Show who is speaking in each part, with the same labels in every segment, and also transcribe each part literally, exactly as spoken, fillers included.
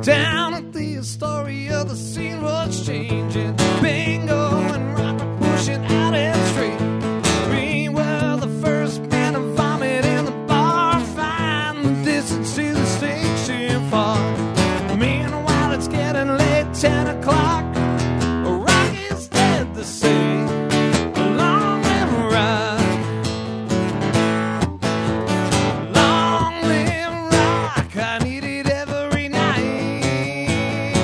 Speaker 1: Down at the Astoria, the scene was changing. Bingo and rock were pushing out and straight. We were the first band to vomit in the bar. Find the distance to the station far. Meanwhile, it's getting late, ten o'clock. Rock is dead, they say. Long live rock. Long live rock. I need it every night.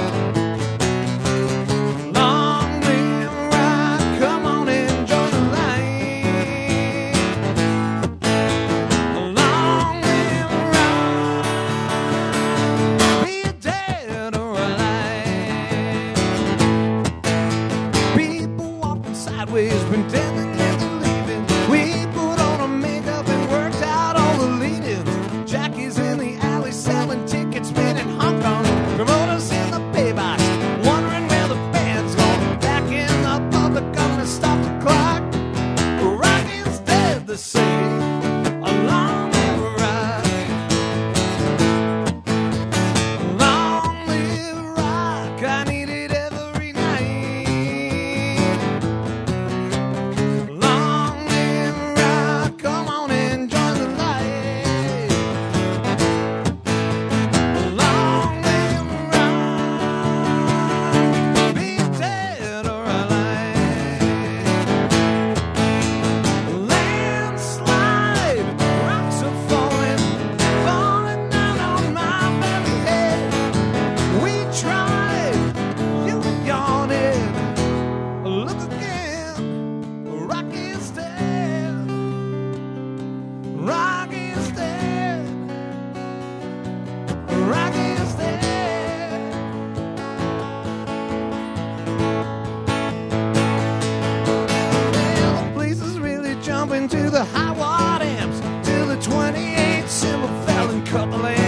Speaker 1: Long live rock. Come on, enjoy the light. Long live rock. Be it dead or alive. People walking sideways, pretending they're believing. We put on our makeup and worked out all the lead-ins. Jackies in the alley selling tickets, spinning Hong Kong. Promoters in the pay box, wondering where the band's going. Back in the public, gonna stop the clock. Rock is dead, they say. Long live rock. Long live rock. I need it every night. Long live rock. Come on, enjoy the light. Long live rock. Be it dead or alive. Landslide, rocks are falling, falling down on my very head. We tried, you yawning. Look again, rock is dead. Rock is dead. Rock is dead. Well, the place is really jumping to the high watt amps, till the twenty-eight cymbal fell and cut the land.